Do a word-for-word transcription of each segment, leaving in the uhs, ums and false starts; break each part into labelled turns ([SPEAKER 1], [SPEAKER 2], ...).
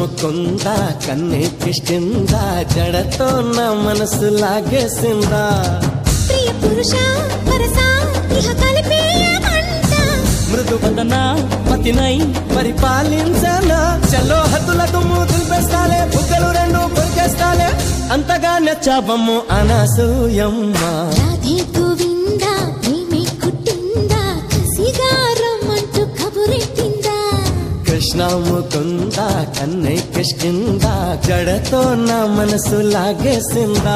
[SPEAKER 1] ముకుందా కన్నే కిష్కిందా జడతో నా మనసు లాగేసిందా
[SPEAKER 2] ప్రియ పురుష వరస ఇహ కలిపేయమంట
[SPEAKER 1] మృదు వదన పతినై పరిపాలించనా చలో హద్దుల దుమ్ము దులిపేస్తాలే బుగ్గలు రెండు కొరికేస్తాలే అంతగా నచ్చావమ్ము అనసూయమ్మ
[SPEAKER 2] రాధే గోవిందా ప్రేమే కుట్టిందా కసిగా రమ్మంటూ కబురెట్టిందా
[SPEAKER 1] కృష్ణ ముకుందా కన్నే కిష్కిందా జడతో నా మనసు లాగేసిందా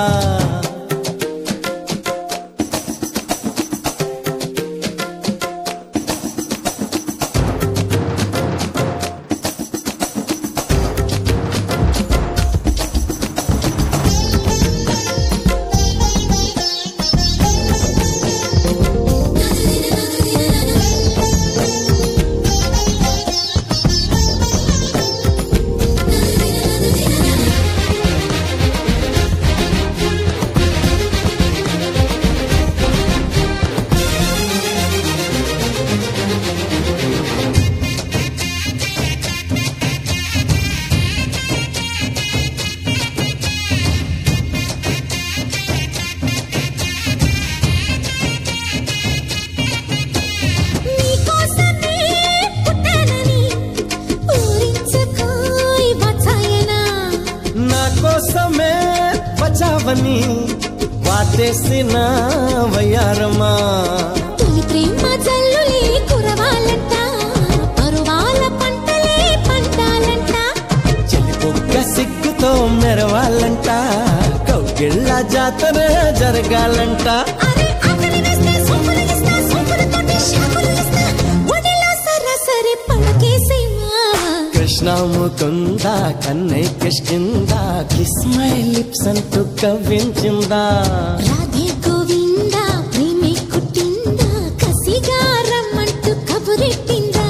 [SPEAKER 1] కోసమే బచావని వాటేసిన వయ్యారమా
[SPEAKER 2] తొలి ప్రేమ జల్లులే కురవాలంట పరువాల పంటలే పంటాలంట
[SPEAKER 1] చెలిపొక్క సిగ్గుతో మెరవాలంట కౌగిళ్ళ జాతర జరగాలంట
[SPEAKER 2] అరే ఆకలి వేస్తే సోపులు ఇస్తా సోపులతోటి షాపులు ఇస్తా ఒడిలో సరసరి పడకేసేమా
[SPEAKER 1] కృష్ణ ముకుందా కన్నే కిష్కిందా కిస్ మై లిప్స్ అంటూ కవ్వించిందా
[SPEAKER 2] రాధే గోవిందా ప్రేమే కుట్టిందా కసిగా రమ్మంటూ కబురెట్టిందా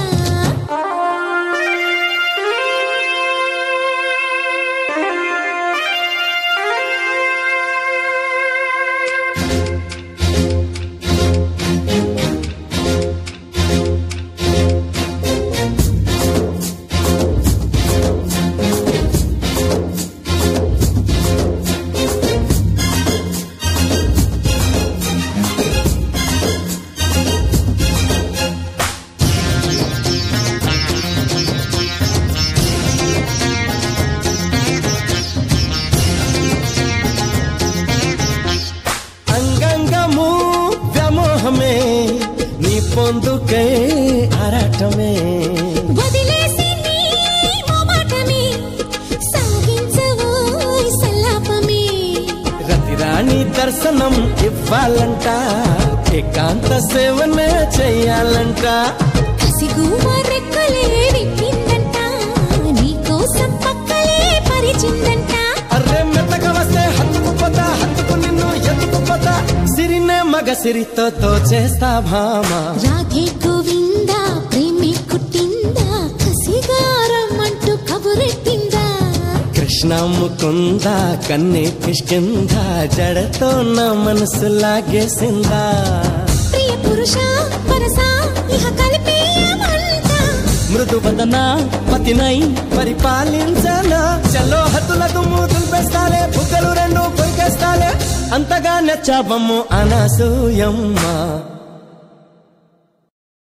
[SPEAKER 1] అంగంగము వ్యామోహమే నీ పొందుకే ఆరాటమే
[SPEAKER 2] వదిలేసి నీ మోమాటమే సాగించవోయ్ సల్లాపమే
[SPEAKER 1] రతిరాణి దర్శనం ఇవ్వాలంట ఏకాంత సేవనే చెయ్యాలంట
[SPEAKER 2] కసిగుమ రెక్కలే విప్పిందంట నీకోసం పక్కలే పరిచిందంట
[SPEAKER 1] అర్రే మెత్తగా వస్తే హత్తుకుపోతా హత్తుకు నిన్ను ఎత్తుకుపోతా సిరినే మగ సిరితో తోచేస్తా భామా
[SPEAKER 2] రాధే గోవిందా ప్రేమే కుట్టిందా కసిగా రమ్మంటూ కబురెట్టిందా
[SPEAKER 1] కృష్ణ ముకుందా కన్నే కిష్కిందా జడతో నా మనసు లాగేసిందా
[SPEAKER 2] ప్రియ పురుష వరస ఇహ కలిపేయమంట
[SPEAKER 1] మృదు వదన పతినై పరిపాలించనా చలో హద్దుల దుమ్ము దులిపేస్తాలే బుగ్గలు రెండు కొరికేస్తాలే అంతగా నచ్చావమ్ము అనసూయమ్మ